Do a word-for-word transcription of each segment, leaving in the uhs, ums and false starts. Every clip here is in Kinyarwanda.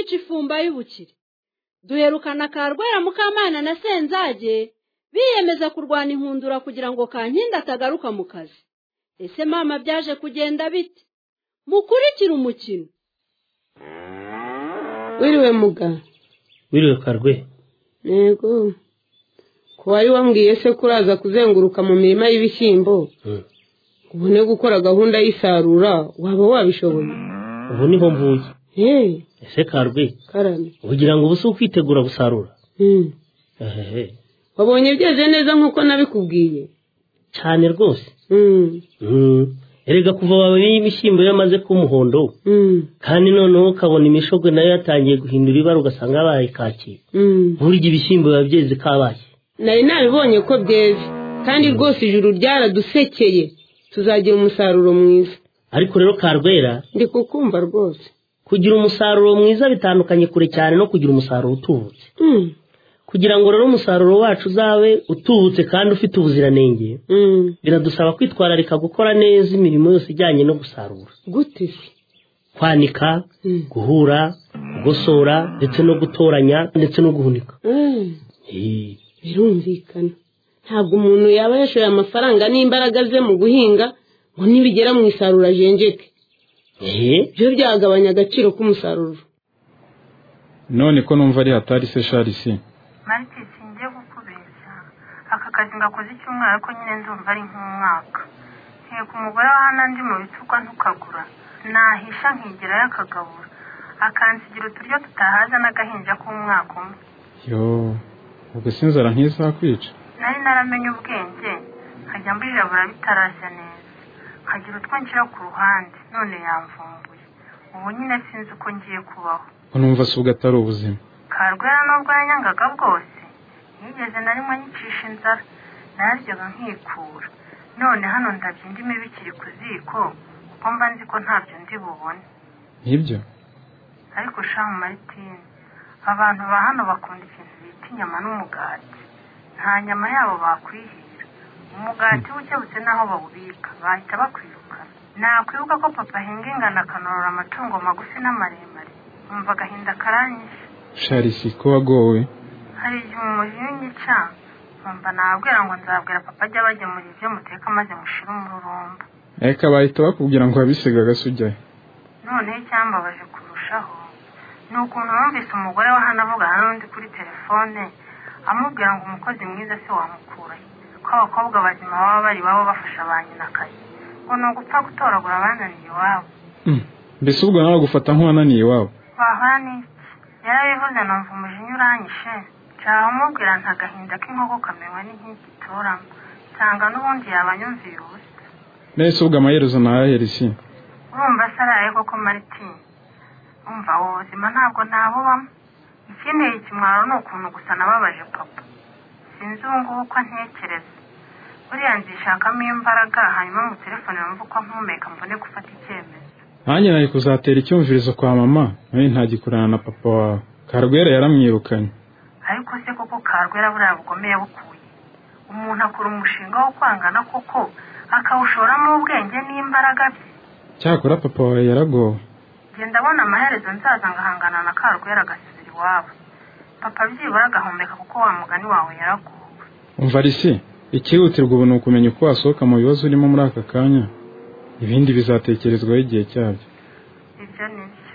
kwica ifumba y'ubukire. Duherukana Karwera Mukamana na Senzage biyemeza kurwana inkundura kugira ngo Kankindi atagaruka mu kazi. Ese mama byaje kugenda bite? Mukurikira umukino. Wiriwe muga. Wiriwe Karwe. Yego. Ko wari wambwiye se kuraza kuzenguruka mu mirima y'ibishyimbo. Mm. Ubone gukora gahunda y'isarura waba wabishoboye. Ubu niho mvuye. Eh. Ese Karwe. Karame. Ugira ngo ubuso kwitegura gusarura. Mm. Ehehe. Wabonye byeze neza nkuko nabikubwiye. Cyane rwose. Mm. Mm. Erega kuva wabaye imishyimbo yamaze ku muhondo. Mm. Kandi noneho ukabona imishogwe nayo yatangiye guhindura ibara ugasanga abaye kaki. Mm. Burya ibishyimbo babyeze kabaye. Nari nabibonye ko byeze kandi rwose ijuru ryaradusekeye. Tuzagira umusaruro mwiza. Ariko rero Karwera ndi kukumva rwose. Kugira umusaruro mwiza bitandukanye kure cyane no kugira umusaruro utubutse. Mm. Kugira ngo rero umusaruro wacu uzabe utubutse kandi ufite ubuziranenge. Mm. Biradusaba kwitwararika gukora neza imirimo yose ijyanye no gusarura. Gute se? Kwanika, Mm. guhura, gusora ndetse no gutoranya ndetse no guhunika. Mm. Eh. Birumvikana. Ntabwo umuntu yaba yashoye amafaranga n'imbaraga ze mu guhinga ngo nibigera mu isarura jenjeke. Eh, Byo byagabanya agaciro k'umusaruro. None ko numva ari hatari se Charisi. Mariti singiye gukubeshya. Aka kazi ngakoze icyumweru ko nyine ndumva ari nk'umwaka. Ngiye ku mugore wa hana ndi mu bitsukwa ntukagura. Nahisha nkigira yakagabura. Akansigira uturyo tutahaza n'agahinja k'umwaka umwe. Yo, ubwo sinzara nk'isaha kwica. Nari naramenye ubwenge, nkajya mbijabura bitarashya neza. Nkagira utwo nshyira ku ruhande, none yamvumbuye. Ubu nyine sinzi uko ngiye kubaho. Numva se ubwo atari ubuzima. Karwera nubwo yanyangaga bwose, yigeze na rimwe anyicisha inzara. Nararyaga nkikura. None hano ndabye indimi bikiri ku ziko, kuko mba nzi ko ntabyo ndi bubone. Nibyo? Ariko shamu Martine, abantu ba hano bakunda ikintu bita inyama n'umugati. Nta nyama yabo bakwihira. Umugati ukebutse naho bawubika, bahita bakwirukana. Nakwibuka ko papa ahinga ingano akanorora amatungo magufi n'amaremare. Umva agahinda karanyishe. Charisi ko wagowe. Hari igihe umujinya unyica, nkumva nabwira ngo nzabwira papa ajya bagemura ibyo muteka maze mushire umururumba. Eka bahita bakubwira ngo wabisiga gasujyayo. Noneho icyambabaje kurushaho ni ukuntu numvise umugore wa hano avugana n'undi kuri telefone amubwira ngo umukozi mwiza se wamukurahe, ko abakobwa bazima baba bari babo bafasha ba nyina akazi, ngo ni ugupfa gutoragura abananiye iwabo. Mm. Mbese ubwo nawe gufata nk'uwananiye iwabo? Wahora n'iki? Yarabivuze numva umujinya uranyishe, nshaka kumubwira nta gahinda k'inkoko kamenywa n'inkiki itoramo, nsanga n'ubundi yabanyumviye ubusa. Nese ubwo amaherezo nayaherisi? Urumva se araye koko Martine? Umva ubu buzima ntabwo nabubamo. Ikinteye ikimwaro ni ukuntu gusa nababaje papa. Sinzi ubu ngubu uko ntekereza. Buriya nzishakamo imbaraga hanyuma mu telefone numva uko mpumeka mbone gufata icyemezo. Nanjye nari kuzatera icyumvirizo kwa mama, nawe ntagikurana na papa wawe. Karwera yaramwirukanye. Ariko se koko Karwera buriya bugome yabukuye. Umuntu akora umushinga wo kwangana koko akawushoramo ubwenge n'imbaraga bye. Cyakora papa wawe yaragowe. Genda abona amaherezo nzaza ngahangana na Karwera agasubira iwabo. Papa byibura agahumeka kuko wa mugani wawe yaragowe. Umva risi, ikihutirwa ubu ni ukumenya uko wasohoka mu bibazo urimo muri aka kanya. Ibindi bizatekerezwaho igihe cyabyo. Ibyo ni byo.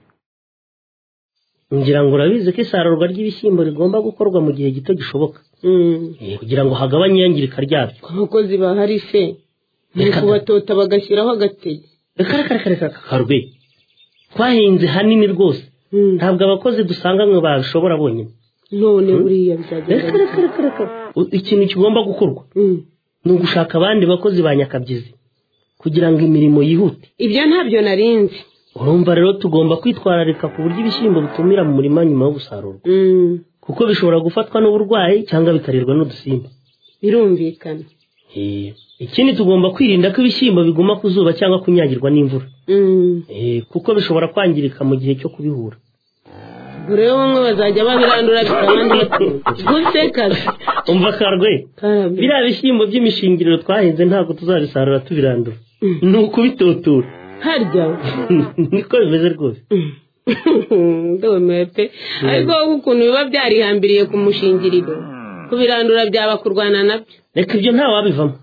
ngira ngo urabizi ko isarurwa ry'ibishyimbo rigomba gukorwa mu gihe gito gishoboka. Mm. Eh, kugira ngo hagabanye iyangirika ryabyo. Abakozi bahari se. Ni kubatota bagashyiraho agatege. Reka reka reka reka Karwe. Twahinze hanini rwose. Mm. Ntabwo abakozi dusanga mwe bashobora bonyine. None buriya bizagenda. Reka reka reka reka. U- Ikintu kigomba gukorwa. Mm. Ni ugushaka abandi bakozi ba nyakabyizi kugira ngo imirimo yihute. Ibyo ntabyo narinzi. Urumva rero tugomba kwitwararika ku buryo ibishyimbo bitumira mu murima nyuma yo gusarurwa. Mm. Kuko bishobora gufatwa n'uburwayi cyangwa bikarirwa n'udusimba. Birumvikana. Eh, ikindi tugomba kwirinda ko ibishyimbo biguma ku zuba cyangwa kunyagirwa n'imvura. Mm. Eh, kuko bishobora kwangirika mu gihe cyo kubihura. Bure bamwe bazajya babirandura bikabandi gusekaza. Umva Karwe. Karabe. Biriya bishyimbo by'imishingiriro twahinze ntabwo tuzabisarura tubirandura. Mm. Ni ukubitotura. Harya. Niko bimeze rwose. Mm. ndumiwe pe ariko ukuntu biba byarihambiriye ku mushingiriro kubirandura byaba kurwana nabyo. Reka ibyo nta wabivamo.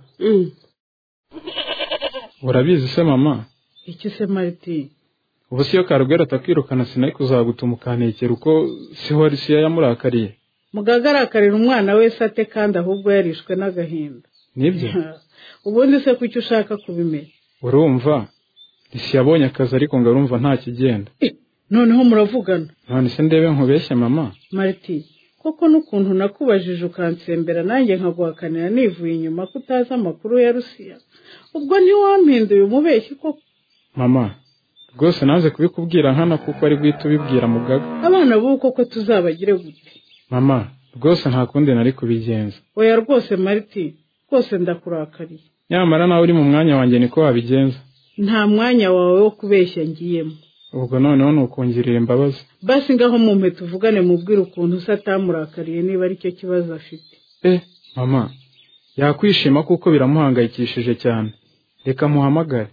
Urabizi se mama? Iki se Mariti? Ubu siyo Karugera atakwirukana sinari kuzagutuma ukantekera uko siho Risiya yamurakariye. Mugagarakarira umwana wese ate kandi ahubwo yarishwe n'agahinda. Nibyo? Ubundi se kuki ushaka kubimenya? Urumva Risiya yabonye akazi ariko ngarumva nta kigenda. Noneho muravugana. None se ndebe nkubeshye mama? Mariti, koko n'ukuntu nakubajije ukansembera nanjye nkaguhakanira nivuye inyuma ko utazi amakuru ya Rusiya. Ubwo ntiwampinduye umubeshyi koko. Mama, rwose naze kubikubwira nkana kuko ari guhita ubibwira Mugaga. Abana b'uko koko tuzabagire gute? Mama, rwose nta kundi nari kubigenza. Oya rwose Mariti, rwose ndakurakariye. Nyamara nawe uri mu mwanya wanjye niko wabigenza. Nta mwanya wawe wo kubeshya ngiyemo. Ubwo noneho nukungirira imbabazi. Basi ngaho mumpe tuvugane mubwire ukuntu usatamurakariye niba ari cyo kibazo afite. Eh, mama, yakwishima kuko biramuhangayikishije cyane. Reka muhamagare.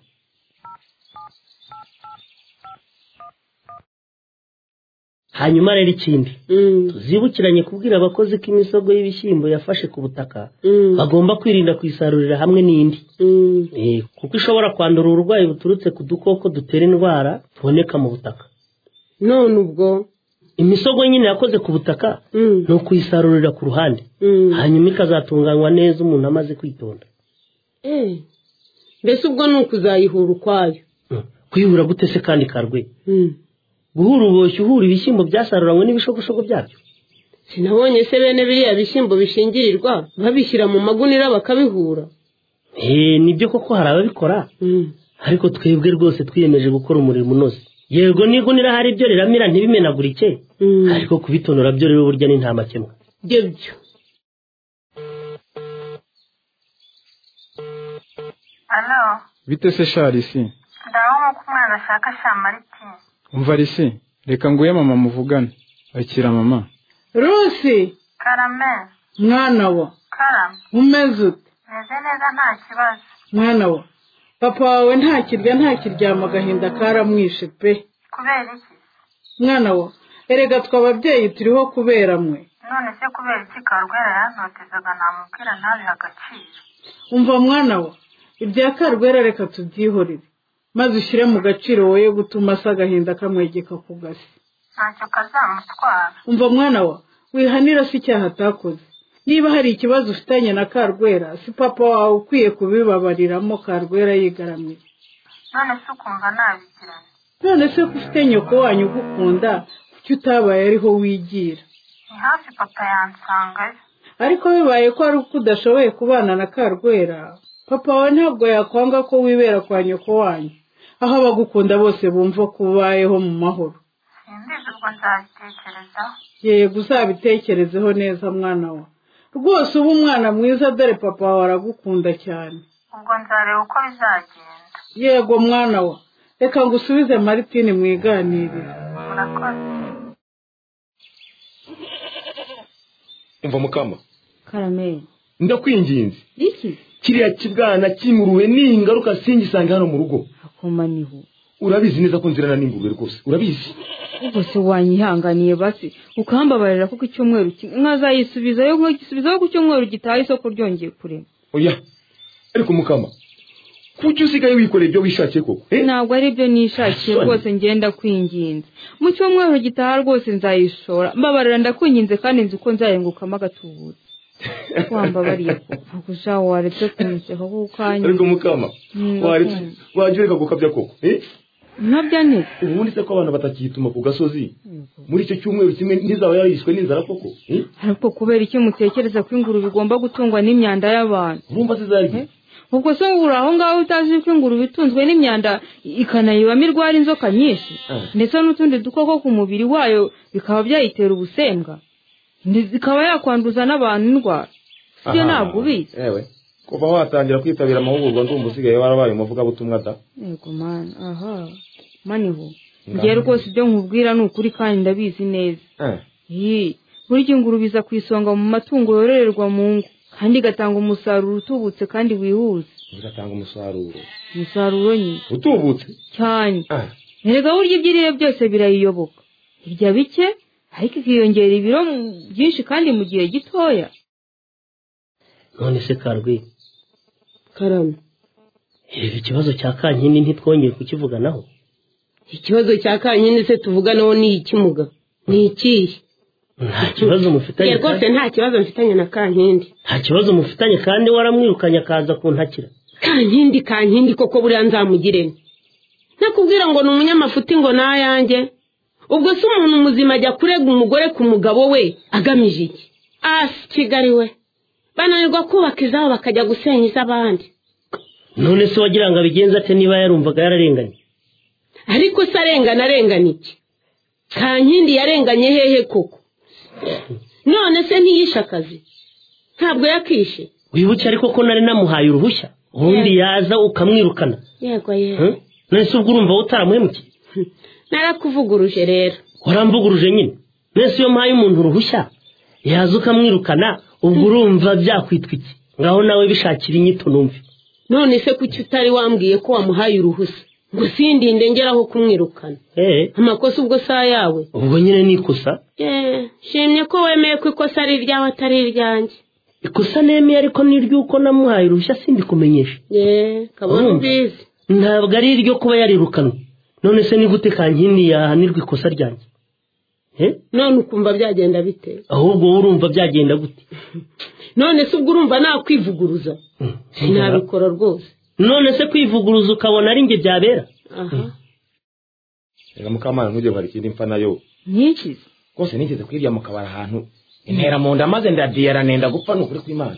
Hanyuma rero ikindi tuzibukiranye kubwira abakozi ko imisogo y'ibishyimbo yafashe ku butaka bagomba kwirinda kwisarurira hamwe n'indi eh kuko ishobora kwandura uburwayi buturutse ku dukoko dutera indwara tuboneka mu butaka. None ubwo imisogo nyine yakoze ku butaka no kuyisarurira ku ruhande hanyuma ikazatunganywa neza umuntu amaze kwitonda. Eh mbese ubwo nukuzayihura ukwayo. Kwihura gute se kandi Karwe? Guhura uboshye uhura ibishyimbo byasaruranywe n'ibishogoshogo byabyo. Sinabonye se bene biriya bishyimbo bishingirirwa babishyira mu magunira bakabihura. Eh nibyo koko hari ababikora. Ariko twebwe rwose twiyemeje gukora umurimo unoze. Yego nigunira hari ibyo riramira ntibimenagurike ariko kubitonora byo rero burya ni nta makemwa. Byo byo. Allo. Bite se Sharisi? Ndaho ko umwana ashaka sha Mariti. Umva Risi, reka nguye mama muvugane. Akira mama. Rusi. Karame. Mwana wa. Karame. Umeze ute? Meze neza nta kibazo. Mwana wa. Papa wawe nta kirya nta kiryama agahinda karamwishe pe. Kubera iki? Mwana wa. Erega twababyeyi turiho kubera mwe. None se kubera iki Karugera yantotezaga namubwira ntabiha agaciro. Umva mwana wa. Ibya Karugera reka tubyihorere. Maze ushyire mu gaciro woye gutuma asagahinda kamwegeka ku gasi. Ntacyo kazamutwara. Umva mwana wa, wihanira si icyaha atakoze. Niba hari ikibazo ufitanye na Karugera, si papa wawe ukwiye kubibabariramo Karugera yigaramiye. None se ukumva nabigirana. None se ko ufite nyoko wanyu ugukunda, kuki utabaye ariho wigira? Ni hafi papa yansangayo. Ariko bibaye ko ari uko udashoboye kubana na Karugera, papa wawe ntabwo yakwanga ko wibera kwa nyoko wanyu. Aho abagukunda bose bumva kubayeho mu mahoro. Simbizi ubwo nzabitekerezaho. Yego uzabitekerezeho neza mwana wa. Rwose ubu umwana mwiza dore papa wawe aragukunda cyane. Ubwo nzareba uko bizagenda. Yego mwana wa. Reka ngusubize Martine mwiganirire. Murakoze. Umva Mukama. Karame. Ndakwinginze. Iki? Kiriya kibwana kimuruwe n'ingaruka singisange hano mu rugo. Akomaniho. Urabizi neza ko nzirana n'ingurube rwose. Urabizi? Ubwo se wanyihanganiye basi ukambabarira kuko icyumweru nkazayisubizayo nk'igisubizayo ku cyumweru gitaye isoko ryongeye kurema. Oya. Ariko Mukama. Kuki usigaye wikoreye ibyo wishakiye koko? Eh? Ntabwo ari byo nishakiye rwose ngenda kwinginze. Mu cyumweru gitaha rwose nzayishora. Mbabarira ndakwinginze kandi nzi uko nzayengukamo agatubutse. Wambabariye ko gusa waretse kumuseka ko kanya. Ariko Mukama, waretse wajureka gukabya koko. Eh? Nabya ne. Ubundi se ko abantu batakituma ku gasozi. Muri icyo cyumweru kimwe ntizaba yarishwe n'inzara koko. Eh? Ariko kubera iki mutekereza ko inguru bigomba gutungwa n'imyanda y'abantu? Urumva zizari. Ubwo se uraho ngaho utazi ko inguru bitunzwe n'imyanda ikanayibamo irwara inzoka nyinshi ndetse n'utundi dukoko ku mubiri wayo bikaba byayitera ubusembwa. Zikaba yakwanduza n'abantu indwara. Sio ntabwo ubizi. Ewe. Kuva watangira kwitabira amahugurwa ndumva usigaye warabaye umuvuga butumwa da. Yego man. Aha. Maniho. Ngiye rwose ibyo nkubwira ni ukuri kandi ndabizi neza. Eh. Yi. Burya inguru biza kwisonga mu matungo yororerwa mu ngo kandi gatanga umusaruro utubutse kandi wihuse. Gatanga umusaruro. Umusaruro nyine. Utubutse? Cyane. Ah. erega burya ibyo iriye byose birayiyoboka, irya bike ariko ikiyongera ibiro byinshi kandi mu gihe gitoya. none se Karwi, karame, reba ikibazo cya Kankindi ntitwongere kukivuganaho. ikibazo cya Kankindi se tuvuganaho ni ikimuga, ni ikihe? nta kibazo mufitanye rwose nta kibazo mfitanye na Kankindi. nta kibazo mufitanye kandi waramwirukanye akaza kuntakira. Kankindi Kankindi koko buriya nzamugirene nakubwira ngo ni umunyamafuti ngo nayanjye? ubwo se umuntu muzima ajya kurega umugore ku mugabo we agamije iki? asi Kigali we bananirwa kubaka izabo bakajya gusenya iz'abandi. none se wagira ngo abigenza ate niba yarumvaga yararenganye? ariko se arengana arengana iki? Kankindi yarenganye hehe koko? none se ntiyishe akazi? ntabwo yakishe? wibuke ariko ko nari namuhaye uruhushya ubundi yaza ukamwirukana. yego yego. none se ubwo urumva utaramuhemukiye? narakuvuguruje rero. waramvuguruje nyine. none se iyo mpaye umuntu uruhushya yaza ukamwirukana ubwo urumva byakwitwa iki? ngaho nawe bishakira inyito numve. none se kuki utari wambwiye ko wamuhaye uruhushya ngo sindinde ngeraho kumwirukana? eh amakosa ubwo saa yawe? ubwo nyine ni ikosa. eh shimye ko wemeye ko ikosa ari iryawe atari iryanjye. ikosa nemeye ariko ni iry'uko namuhaye uruhushya sindikumenyesha. eh kabona ubizi. ntabwo ari iryo kuba yarirukanwe. none se ni gute Kankindi yahanirwa ikosa ryanjye? eh none ukumva byagenda bite? ahubwo urumva byagenda gute? none se ubwo urumva nakwivuguruza? nabikora rwose. none se kwivuguruza ukabona ari nge byabera? aha reka Mukamana ntujye bari ikindi mfa nayo. Nyinshi rwose nigeze kwirya mu kabara ahantu intera mu nda maze ndadiyara nenda gupfa n'ukuri kw'Imana.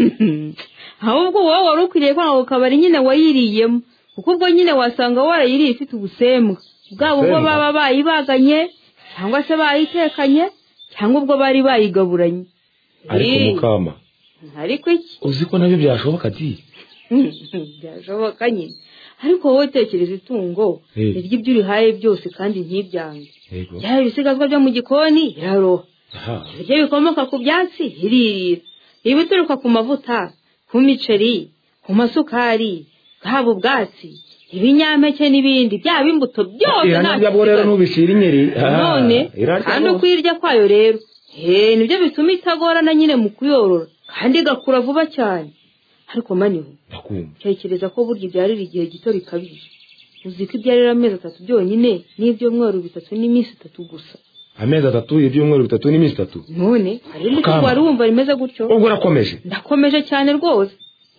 ahubwo wowe wari ukwiriye ko ako kabari nyine wayiriyemo, kuko ubwo nyine wasanga warayiriye ifite ubusembwa bwabo ubwo baba bayibaganye cyangwa se bayitekanye cyangwa ubwo bari bayigaburanye. ariko Mukama, ariko iki uzi ko nabyo byashoboka ati? byashoboka nyine, ariko wowe tekereza itungo rirya ibyo urihaye byose kandi ntibyange. yaba ibisigazwa byo mu gikoni iraroha, ibyo bikomoka ku byatsi iririra, ibituruka ku mavuta, ku miceri, ku masukari, bwaba ubwatsi, ibinyampeke n'ibindi, byaba imbuto byose ntabwo rero ntubishira inyeri. none kandi ukwirya kwayo rero eh nibyo bituma itagorana nyine mu kuyorora kandi igakura vuba cyane. ariko maniho tekereza ko burya ibyarira igihe gito rikabije. uzi ko ibyarira amezi atatu byonyine n'ibyumweru bitatu n'iminsi itatu gusa. amezi atatu ibyumweru bitatu n'iminsi itatu? none ariko ko wari wumva rimeze gutyo? ubwo urakomeje? ndakomeje cyane rwose.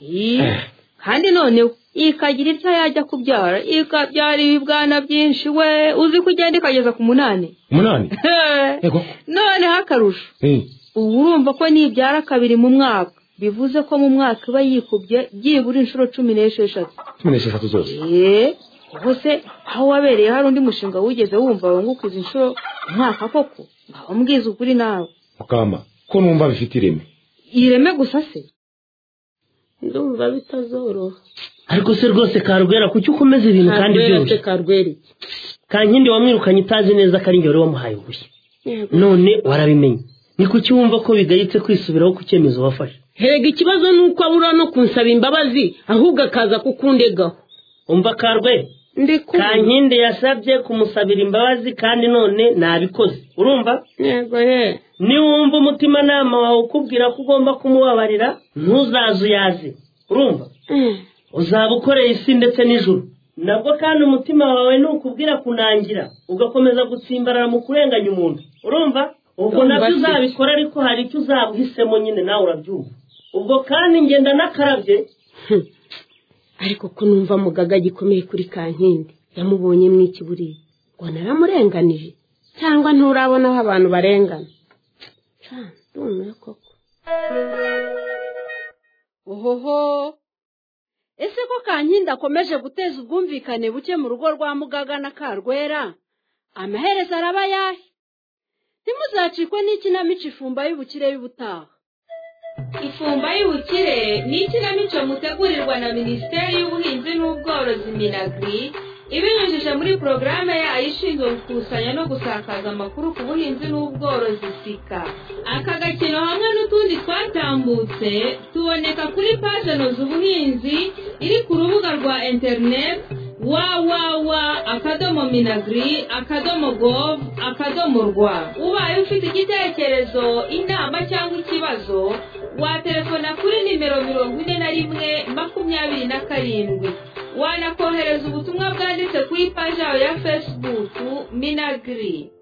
kandi none ikagira icyo yajya kubyara ikabyara ibibwana byinshi we, uzi ko igenda ikageza ku munani. umunani? yego. noneho akarusho ubu urumva ko nibyara kabiri mu mwaka bivuze ko mu mwaka iba yikubye byibura inshuro cumi n'esheshatu. cumi n'esheshatu zose? eee ubwo se aho wabereye hari undi mushinga wigeze wumva wunguka izi nshuro umwaka koko? ngaho mbwiza ukuri nawe. Mukama, ko numva bifite ireme. ireme gusa se? ndumva bitazoroha. ariko se rwose Karwera kuki ukomeza ibintu kandi byose? Karwera iki? Kankindi wamwirukanye utazi neza ko ari nge wari wamuhaye uruhushya, none warabimenye, ni kuki wumva ko bigayitse kwisubiraho ku cyemezo wafashe? herega ikibazo nuko abura no kunsaba imbabazi ahubwo akaza kukundegaho. umva Karwera, Kankindi yasabye kumusabira imbabazi kandi none nabikoze, urumva? yego ye. niwumva umutima nama wawe ukubwira ko ugomba kumubabarira ntuzazuyaze, urumva? uzaba ukoreye isi ndetse n'ijuru. nabwo kandi umutima wawe nukubwira kunangira ugakomeza gutsimbarara mu kurenganya umuntu, urumva? ubwo nabyo uzabikora ariko hari icyo uzaba uhisemo nyine nawe urabyumva. ubwo kandi ngenda nakarabye. ariko ko numva mugaga gikomeye kuri Kankindi yamubonye mwiki buriya ngo naramurenganije cyangwa nturabona aho abantu barengana? ndumiwe koko. ohoho, ese ko Kankindi akomeje guteza ubwumvikane buke mu rugo rwa Mugaga na Karwera, amaherezo araba yahe? ntimuzacikwe n'ikinamico Ifumba y'Ubukire y'ubutaha. Ifumba y'Ubukire ni ikinamico mutegurirwa na Minisiteri y'Ubuhinzi n'Ubworozi Minagri ibinyujije muri porogaramu yayo ishinzwe gukusanya no gusakaza amakuru ku buhinzi n'ubworozi sika. aka gakino hamwe n'utundi twatambutse tuboneka kuri paje noza ubuhinzi iri ku rubuga rwa interineti wawawa akadomo minagri akadomo gov akadomo rwa. Ubaye ufite igitekerezo, inama cyangwa ikibazo, waterefona kuri nimero mirongo ine na rimwe makumyabiri na karindwi. Wanakohereza ubutumwa bwanditse ku ipaji yawe ya Facebook Minagri.